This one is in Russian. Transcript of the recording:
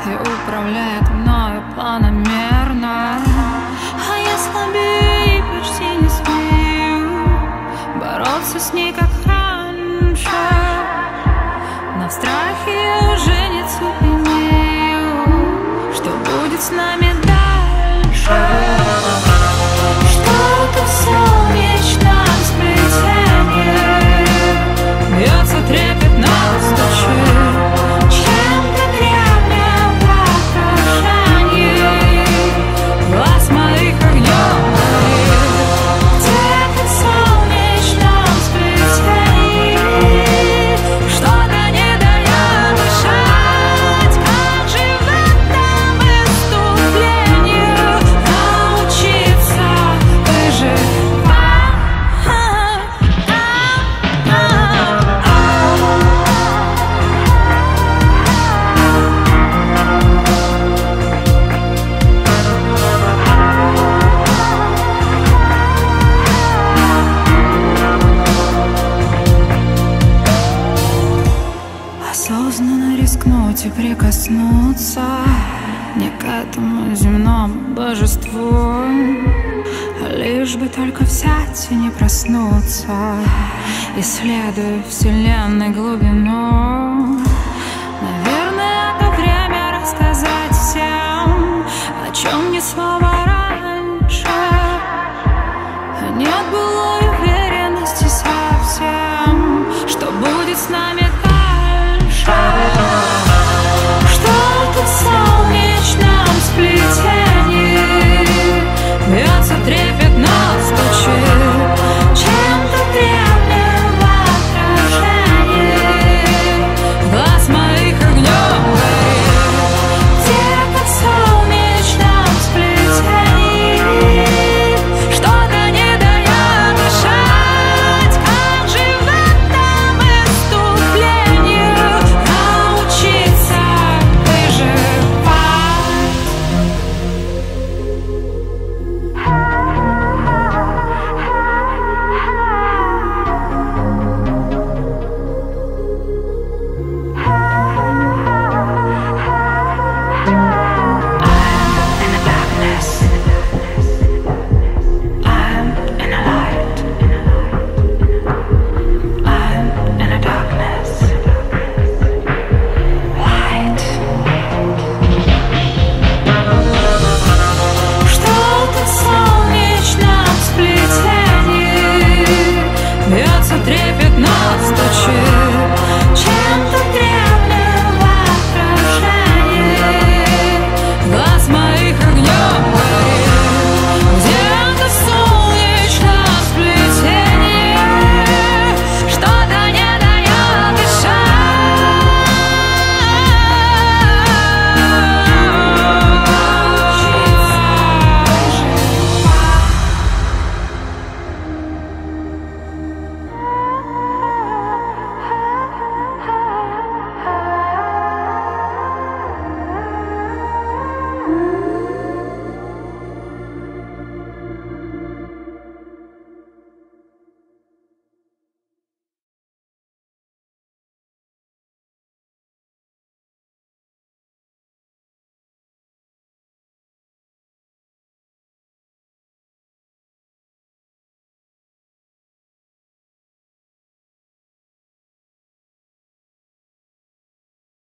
и управляет мною планомерно. А я слабее и почти не смею бороться с ней, как раньше. Но в страхе я уже не цепенею. Что будет с нами дальше? Что-то в солнечном сплетении бьется трепетно, стучит. Чем-то древним в отражении глаз моих огнем горит. Где-то в солнечном сплетении что-то не дает дышать. Как же в этом выступлении научиться выживать? Осознанно рискнуть и прикоснуться не к этому земному божеству, лишь бы только взять и не проснуться, исследуя вселенной глубину. Наверное, это время рассказать всем, о чем ни слова.